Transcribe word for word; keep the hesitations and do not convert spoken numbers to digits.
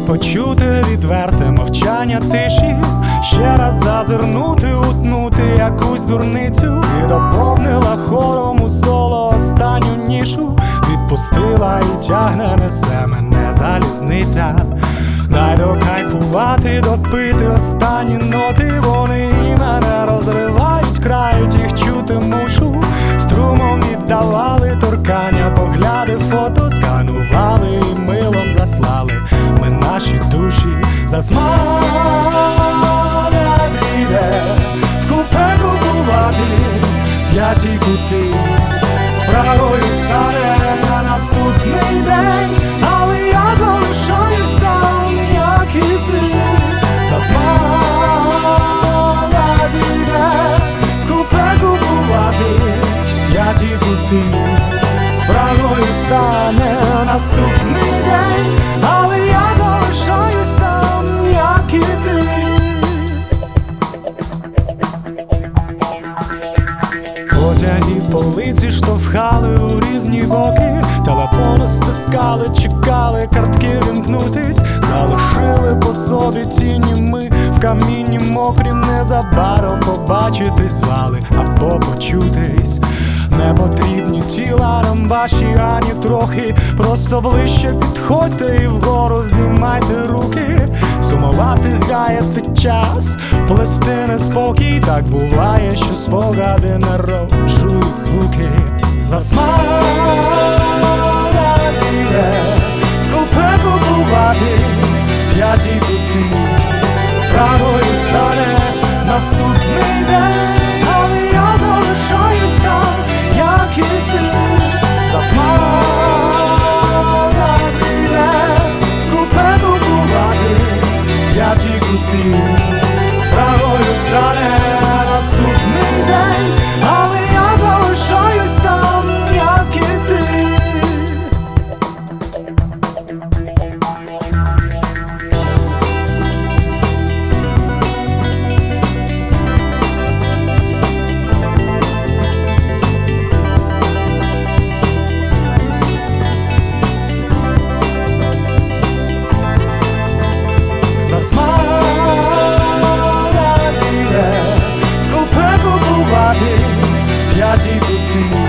почути відверте мовчання тиші, ще раз зазирнути, утнути якусь дурницю. І доповнила хором у соло останню нішу, відпустила і тягне, несе мене залізниця. Дай докайфувати, допити останні ноти, вони і мене розривають, крають, їх чути мушу. Струмом віддавали торкання, погляди, фото сканували і милом заслали ми наші душі. Засмалять іде в купе купувати п'яті кути, справою стане наступний день, але я залишаюсь там, як і ти. Засмалять іде в купе купувати п'яті кути, справою стане наступний день, але я залишаюсь там, як і ти. Потягів полиці штовхали у різні боки, телефони стискали, чекали картки вімкнутись, залишили по собі тіні ми в камінні мокрім, незабаром побачитись звали або почутись. Не потрібні тіла нам ваші ані трохи, просто ближче підходьте і вгору знімайте руки. Сумувати гаяти час, плести неспокій, так буває, що спогади народжують звуки. Засмалять іде в купе купувати п'яті кути, справою стане наступний день, але я залишаюсь там, як і ти. Засмалять іде в купе купувати п'яті кути, справою стане наступний день, але я залишаюсь там, як і ти. Засмалять іде в купе купувати п'яті кути,